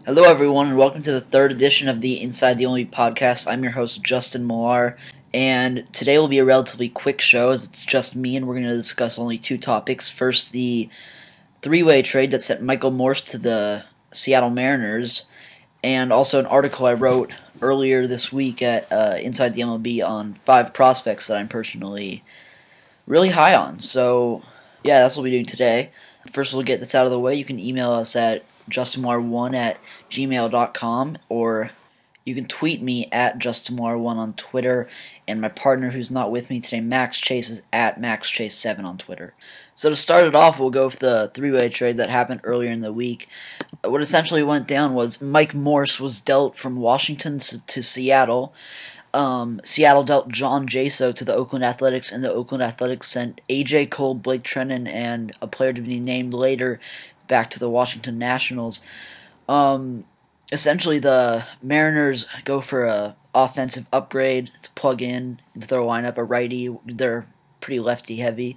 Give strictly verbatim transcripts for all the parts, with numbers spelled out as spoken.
Hello, everyone, and welcome to the third edition of the Inside the M L B podcast. I'm your host, Justin Millar, and today will be a relatively quick show as it's just me, and we're going to discuss only two topics. First, the three-way trade that sent Michael Morse to the Seattle Mariners, and also an article I wrote earlier this week at uh, Inside the M L B on five prospects that I'm personally really high on. So, yeah, that's what we'll be doing today. First, we'll get this out of the way. You can email us at justin millar one at gmail dot com, or you can tweet me at justin millar one on Twitter, and my partner who's not with me today, Max Chase, is at max chase seven on Twitter. So to start it off, we'll go with the three-way trade that happened earlier in the week. What essentially went down was Mike Morse was dealt from Washington to Seattle. Um, Seattle dealt John Jaso to the Oakland Athletics, and the Oakland Athletics sent A J Cole, Blake Treinen, and a player to be named later back to the Washington Nationals. Um, essentially, the Mariners go for a offensive upgrade to plug in into their lineup, a righty. They're pretty lefty-heavy.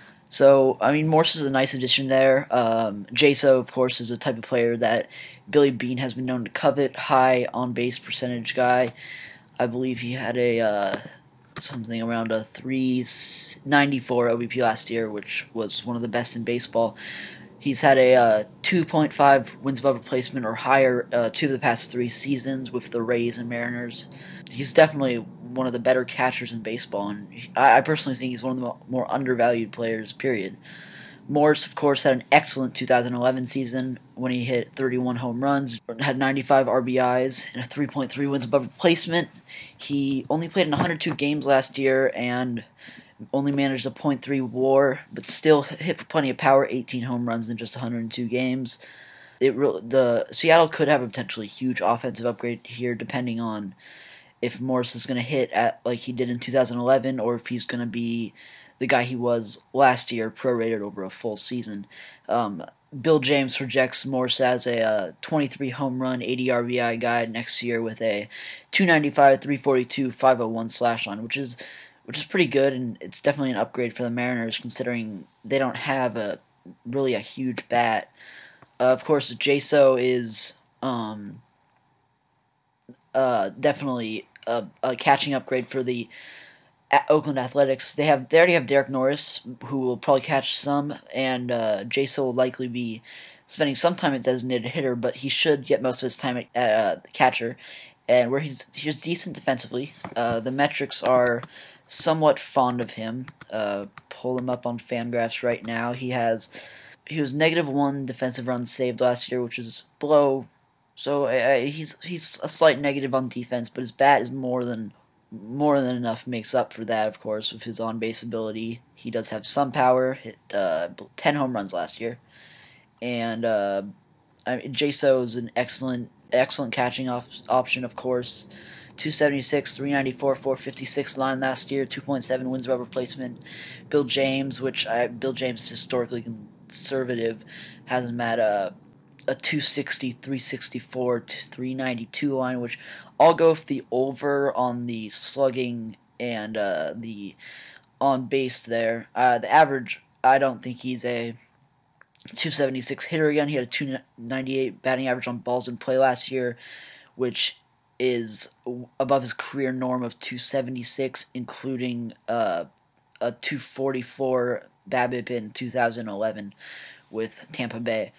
So, I mean, Morse is a nice addition there. Um, Jaso, of course, is a type of player that Billy Beane has been known to covet, high on-base percentage guy. I believe he had a uh, something around a three ninety-four O B P last year, which was one of the best in baseball. He's had a uh, two point five wins above replacement or higher uh, two of the past three seasons with the Rays and Mariners. He's definitely one of the better catchers in baseball, and I, I personally think he's one of the more undervalued players, period. Morse, of course, had an excellent two thousand eleven season when he hit thirty-one home runs, had ninety-five R B Is, and a three point three wins above replacement. He only played in one hundred two games last year and only managed a point three WAR, but still hit for plenty of power, eighteen home runs in just one hundred two games. It re- the Seattle could have a potentially huge offensive upgrade here, depending on if Morse is going to hit at like he did in two thousand eleven, or if he's going to be the guy he was last year, prorated over a full season. Um, Bill James projects Morse as a uh, twenty-three home run, eighty R B I guy next year with a two ninety-five, three forty-two, five oh one slash line, which is which is pretty good, and it's definitely an upgrade for the Mariners considering they don't have a really a huge bat. Uh, of course, Jaso is um, uh, definitely a, a catching upgrade for the Oakland Athletics. They have they already have Derek Norris, who will probably catch some, and uh, Jaso will likely be spending some time at designated hitter, but he should get most of his time at uh, catcher, and where he's he's decent defensively. Uh, the metrics are somewhat fond of him. Uh, pull him up on Fangraphs right now. He has he was negative one defensive runs saved last year, which is below. So uh, he's he's a slight negative on defense, but his bat is more than. More than enough makes up for that, of course, with his on-base ability. He does have some power, hit uh, ten home runs last year. And uh, I mean, Jaso is an excellent excellent catching off, option, of course. two seventy-six, three ninety-four, four fifty-six line last year, two point seven wins above replacement. Bill James, which I, Bill James is historically conservative, has him at a a two sixty, three sixty-four, three ninety-two line, which I'll go with the over on the slugging and uh, the on base there. Uh, the average, I don't think he's a two seventy-six hitter again. He had a two ninety-eight batting average on balls in play last year, which is above his career norm of two seventy-six, including uh, a two forty-four BABIP in two thousand eleven with Tampa Bay.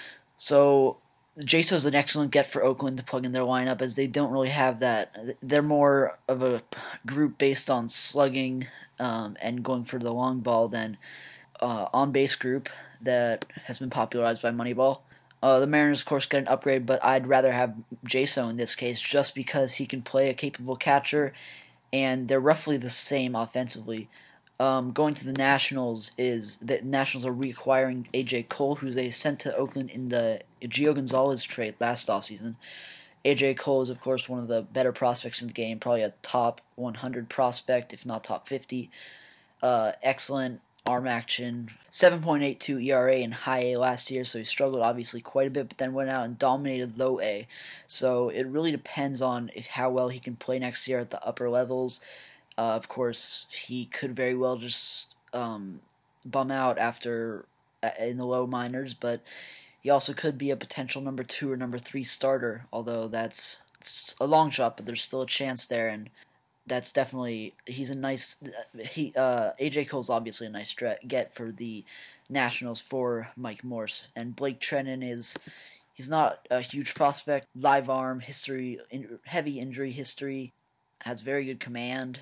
So Jaso is an excellent get for Oakland to plug in their lineup, as they don't really have that. They're more of a group based on slugging um, and going for the long ball than uh, on-base group that has been popularized by Moneyball. Uh, the Mariners, of course, get an upgrade, but I'd rather have Jaso in this case just because he can play a capable catcher, and they're roughly the same offensively. Um, going to the Nationals is the Nationals are reacquiring A J Cole, who they sent to Oakland in the Gio Gonzalez trade last offseason. A J Cole is, of course, one of the better prospects in the game, probably a top one hundred prospect, if not top fifty. Uh, excellent arm action, seven point eight two E R A in high A last year, so he struggled obviously quite a bit, but then went out and dominated low A. So it really depends on if how well he can play next year at the upper levels. Uh, of course, he could very well just um, bum out after uh, in the low minors, but He also could be a potential number two or number three starter, although that's a long shot, but there's still a chance there, and that's definitely he's a nice he uh A J Cole's obviously a nice get for the Nationals for Mike Morse, and Blake Treinen is he's not a huge prospect, live arm history, in, heavy injury history, has very good command,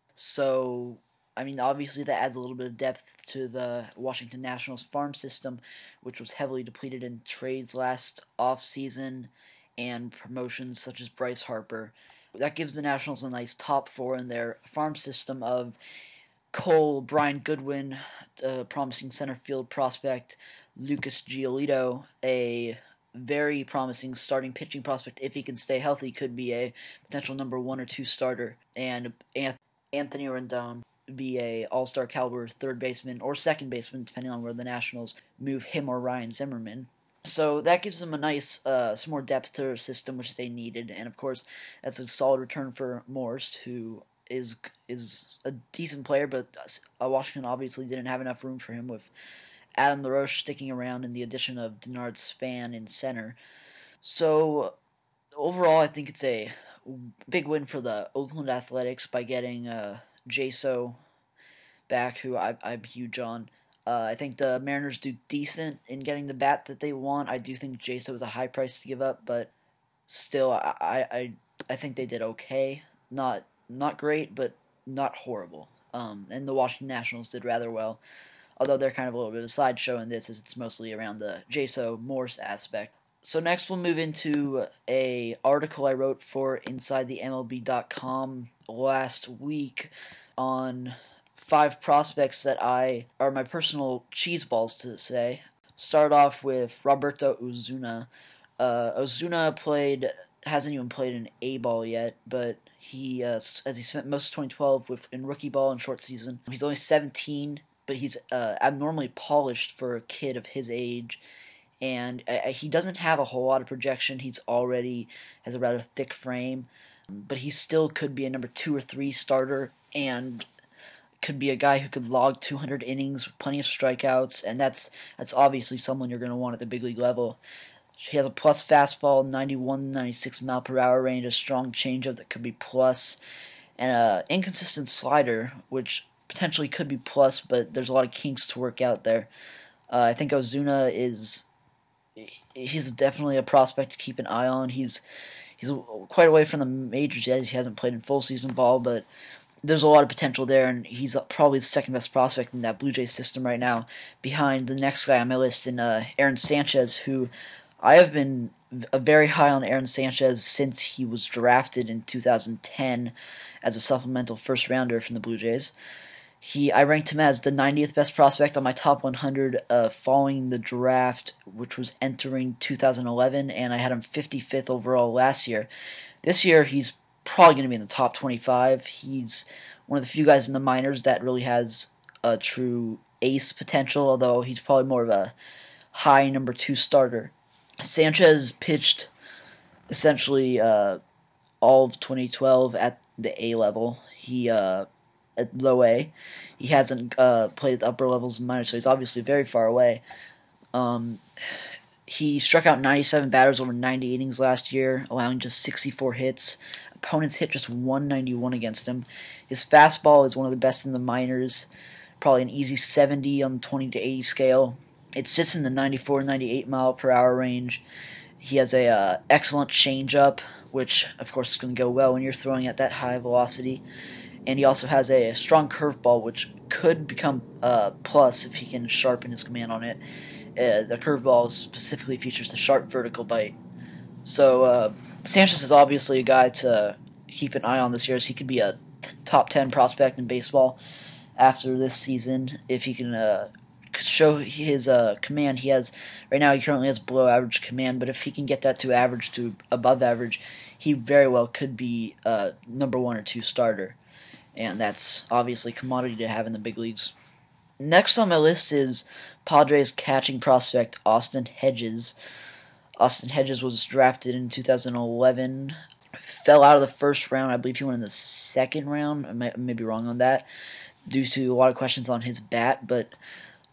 so I mean obviously that adds a little bit of depth to the Washington Nationals farm system, which was heavily depleted in trades last offseason and promotions such as Bryce Harper. That gives the Nationals a nice top four in their farm system of Cole, Brian Goodwin, a promising center field prospect, Lucas Giolito, a very promising starting pitching prospect. If he can stay healthy, could be a potential number one or two starter, and Anthony Rendon be a all-star caliber third baseman or second baseman, depending on where the Nationals move him or Ryan Zimmerman. So that gives them a nice, uh, some more depth to their system, which they needed, and of course, that's a solid return for Morse, who is is a decent player, but uh, Washington obviously didn't have enough room for him with Adam LaRoche sticking around and the addition of Denard Span in center. So overall, I think it's a big win for the Oakland Athletics by getting uh, Jaso back, who I, I'm huge on. Uh, I think the Mariners do decent in getting the bat that they want. I do think Jaso was a high price to give up, but still, I I, I think they did okay. Not not great, but not horrible. Um, and the Washington Nationals did rather well, although they're kind of a little bit of a sideshow in this, as it's mostly around the Jaso Morse aspect. So next we'll move into a article I wrote for Inside The M L B dot com last week on five prospects that I are my personal cheese balls to say. Start off with Roberto Ozuna. Uh, Ozuna played hasn't even played an A ball yet, but he uh, as he spent most of twenty twelve with in rookie ball and short season. He's only seventeen, but he's uh, abnormally polished for a kid of his age, and uh, he doesn't have a whole lot of projection. He's already has a rather thick frame, but he still could be a number two or three starter, and could be a guy who could log two hundred innings with plenty of strikeouts, and that's that's obviously someone you're going to want at the big league level. He has a plus fastball, ninety-one, ninety-six mile per hour range, a strong changeup that could be plus, and an inconsistent slider, which potentially could be plus, but there's a lot of kinks to work out there. Uh, I think Ozuna is he's definitely a prospect to keep an eye on. He's he's quite away from the majors yet. He hasn't played in full season ball, but there's a lot of potential there, and he's probably the second best prospect in that Blue Jays system right now, behind the next guy on my list, in uh, Aaron Sanchez, who I have been very high on Aaron Sanchez since he was drafted in two thousand ten as a supplemental first rounder from the Blue Jays. He I ranked him as the ninetieth best prospect on my top one hundred uh, following the draft, which was entering two thousand eleven, and I had him fifty-fifth overall last year. This year, he's probably going to be in the top twenty-five. He's one of the few guys in the minors that really has a true ace potential, although he's probably more of a high number two starter. Sanchez pitched essentially uh, all of twenty twelve at the A level. He uh, at low A. He hasn't uh, played at the upper levels in minors, so he's obviously very far away. Um, he struck out ninety-seven batters over ninety innings last year, allowing just sixty-four hits. Opponents hit just one ninety-one against him. His fastball is one of the best in the minors, probably an easy seventy on the twenty to eighty scale. It sits in the ninety-four, ninety-eight mile per hour range. He has a uh, excellent changeup, which of course is going to go well when you're throwing at that high velocity. And he also has a, a strong curveball, which could become a uh, plus if he can sharpen his command on it. Uh, the curveball specifically features the sharp vertical bite. So uh, Sanchez is obviously a guy to keep an eye on this year, as he could be a t- top ten prospect in baseball after this season if he can uh, show his uh, command. He has right now. He currently has below average command, but if he can get that to average to above average, he very well could be a number one or two starter, and that's obviously commodity to have in the big leagues. Next on my list is Padres catching prospect Austin Hedges. Austin Hedges was drafted in two thousand eleven, fell out of the first round. I believe he went in the second round. I may, I may be wrong on that, due to a lot of questions on his bat, but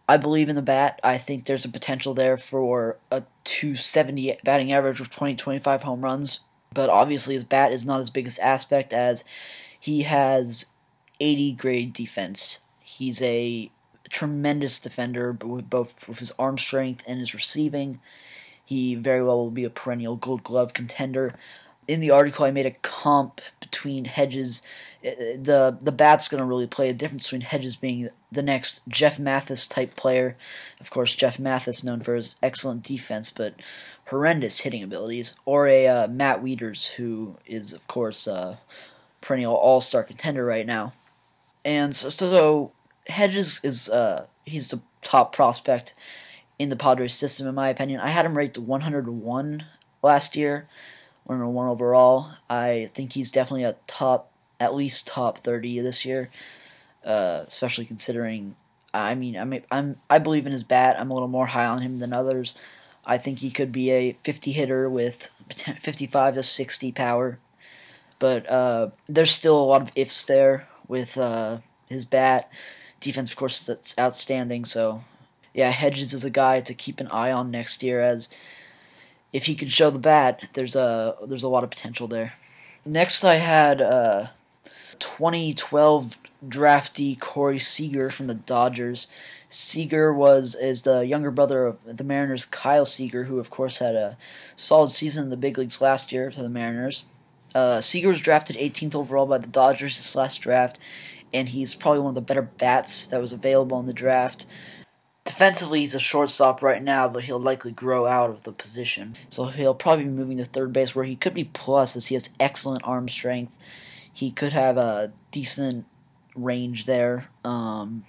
I believe in the bat. I think there's a potential there for a two seventy batting average with twenty to twenty-five home runs. But obviously his bat is not his biggest aspect, as he has eighty grade defense. He's a tremendous defender, but with both with his arm strength and his receiving. He very well will be a perennial Gold Glove contender. In the article, I made a comp between Hedges. The the bat's going to really play a difference between Hedges being the next Jeff Mathis type player. Of course, Jeff Mathis known for his excellent defense, but horrendous hitting abilities, or a uh, Matt Wieters, who is of course a perennial all-star contender right now. And so, so Hedges is uh, he's the top prospect in the Padres system, in my opinion. I had him ranked one hundred one last year, one hundred one overall. I think he's definitely a top, at least top thirty this year, uh, especially considering. I mean, I mean, I'm I believe in his bat. I'm a little more high on him than others. I think he could be a fifty hitter with fifty-five to sixty power, but uh, there's still a lot of ifs there with uh, his bat. Defense, of course, that's outstanding. So, yeah, Hedges is a guy to keep an eye on next year, as if he can show the bat, there's a there's a lot of potential there. Next, I had uh, twenty twelve draftee Corey Seager from the Dodgers. Seager was is the younger brother of the Mariners' Kyle Seager, who of course had a solid season in the big leagues last year for the Mariners. Uh, Seager was drafted eighteenth overall by the Dodgers this last draft, and he's probably one of the better bats that was available in the draft. Defensively, he's a shortstop right now, but he'll likely grow out of the position. So he'll probably be moving to third base, where he could be plus, as he has excellent arm strength. He could have a decent range there. Um,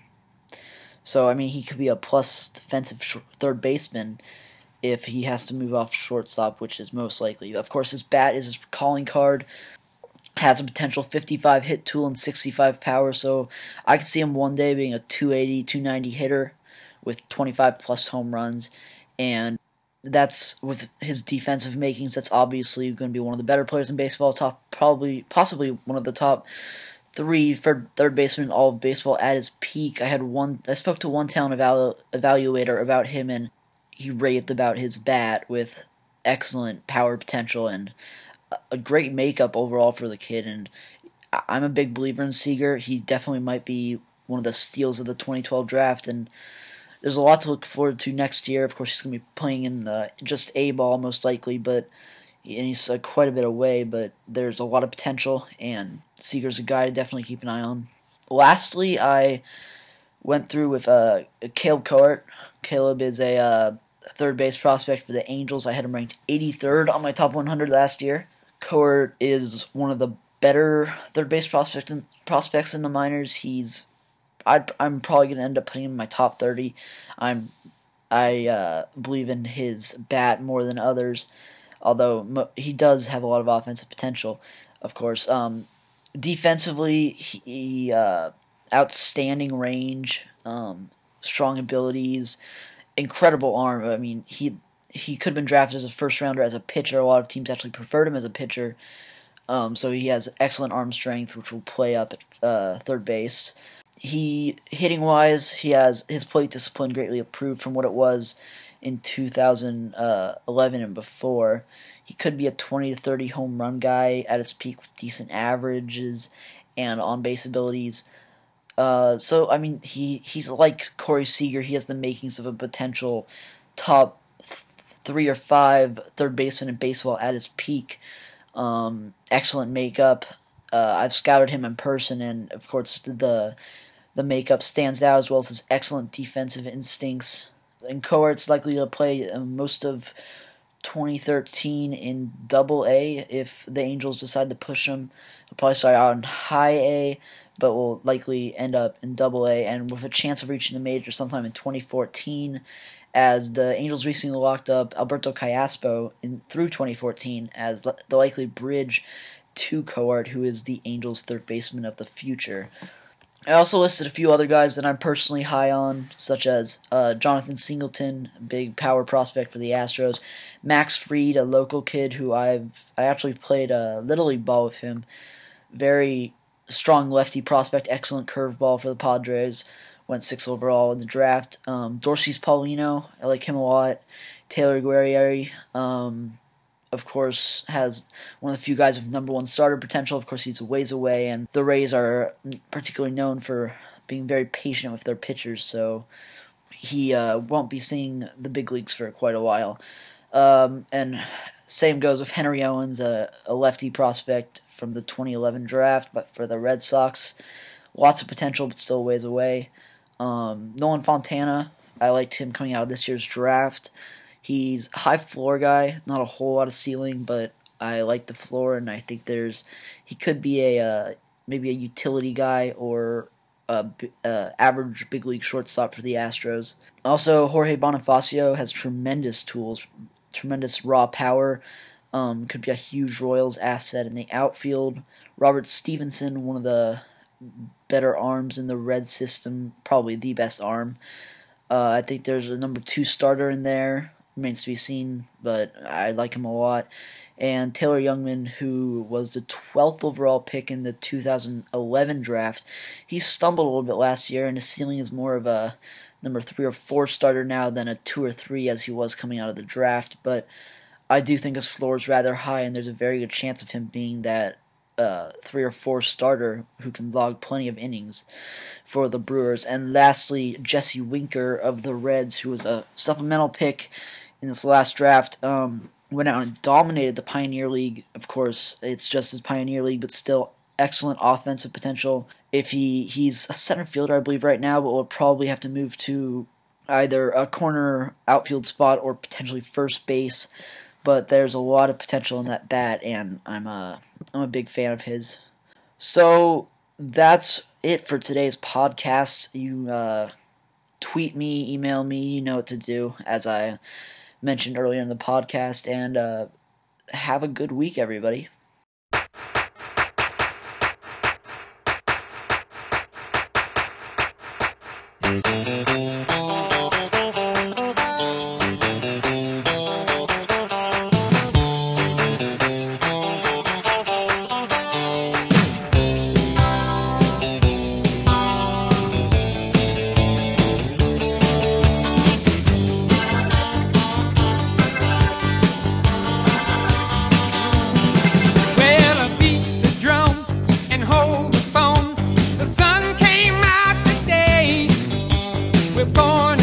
so, I mean, he could be a plus defensive sh- third baseman if he has to move off shortstop, which is most likely. Of course, his bat is his calling card. Has a potential fifty-five hit tool and sixty-five power, so I could see him one day being a two eighty, two ninety hitter with twenty-five plus home runs, and that's with his defensive makings. That's obviously going to be one of the better players in baseball. Top, probably, possibly one of the top three third, third basemen in all of baseball at his peak. I had one. I spoke to one talent evalu- evaluator about him, and he raved about his bat with excellent power potential and a great makeup overall for the kid. And I'm a big believer in Seager. He definitely might be one of the steals of the twenty twelve draft, and there's a lot to look forward to next year. Of course, he's going to be playing in the, just A-ball most likely, but and he's uh, quite a bit away, but there's a lot of potential, and Seager's a guy to definitely keep an eye on. Lastly, I went through with uh, Caleb Cowart. Caleb is a uh, third base prospect for the Angels. I had him ranked eighty-third on my top one hundred last year. Cowart is one of the better third base prospect in, prospects in the minors. He's I'd, I'm probably going to end up putting him in my top thirty. I'm I uh, believe in his bat more than others, although mo- he does have a lot of offensive potential, of course. Um, defensively, he uh, outstanding range, um, strong abilities, incredible arm. I mean, he he could have been drafted as a first rounder as a pitcher. A lot of teams actually preferred him as a pitcher. Um, so he has excellent arm strength, which will play up at uh, third base. He hitting wise, he has his plate discipline greatly improved from what it was in two thousand eleven and before. He could be a twenty to thirty home run guy at his peak with decent averages and on base abilities. Uh, so I mean, he he's like Corey Seager. He has the makings of a potential top th- three or five third baseman in baseball at his peak. Um, excellent makeup. Uh, I've scouted him in person, and of course the the makeup stands out, as well as his excellent defensive instincts. And Coart's likely to play most of twenty thirteen in Double A if the Angels decide to push him. He'll probably start out in High A, but will likely end up in Double A, and with a chance of reaching the major sometime in twenty fourteen, as the Angels recently locked up Alberto Callaspo in, through twenty fourteen as the likely bridge to Cowart, who is the Angels' third baseman of the future. I also listed a few other guys that I'm personally high on, such as uh, Jonathan Singleton, big power prospect for the Astros, Max Fried, a local kid who I've I actually played a Little League ball with him, very strong lefty prospect, excellent curveball for the Padres, went sixth overall in the draft. Um, Dorsey's Paulino, I like him a lot. Taylor Guerrieri, um, of course, has one of the few guys with number one starter potential. Of course, he's a ways away, and the Rays are particularly known for being very patient with their pitchers, so he uh, won't be seeing the big leagues for quite a while. Um, and same goes with Henry Owens, a, a lefty prospect from the twenty eleven draft, but for the Red Sox. Lots of potential, but still ways away. Um, Nolan Fontana, I liked him coming out of this year's draft. He's a high floor guy, not a whole lot of ceiling, but I like the floor, and I think there's he could be a uh, maybe a utility guy or a uh, average big league shortstop for the Astros. Also, Jorge Bonifacio has tremendous tools, tremendous raw power. Um, could be a huge Royals asset in the outfield. Robert Stevenson, one of the better arms in the Red system, probably the best arm. Uh, I think there's a number two starter in there. Remains to be seen, but I like him a lot. And Taylor Youngman, who was the twelfth overall pick in the two thousand eleven draft, he stumbled a little bit last year, and his ceiling is more of a number three or four starter now than a two or three as he was coming out of the draft. But I do think his floor is rather high, and there's a very good chance of him being that uh, three or four starter who can log plenty of innings for the Brewers. And lastly, Jesse Winker of the Reds, who was a supplemental pick in this last draft, um, went out and dominated the Pioneer League. Of course, it's just his Pioneer League, but still excellent offensive potential. If he he's a center fielder, I believe, right now, but will probably have to move to either a corner outfield spot or potentially first base. But there's a lot of potential in that bat, and I'm a I'm a big fan of his. So that's it for today's podcast. You uh, tweet me, email me, you know what to do, as I mentioned earlier in the podcast, and uh, have a good week, everybody. Born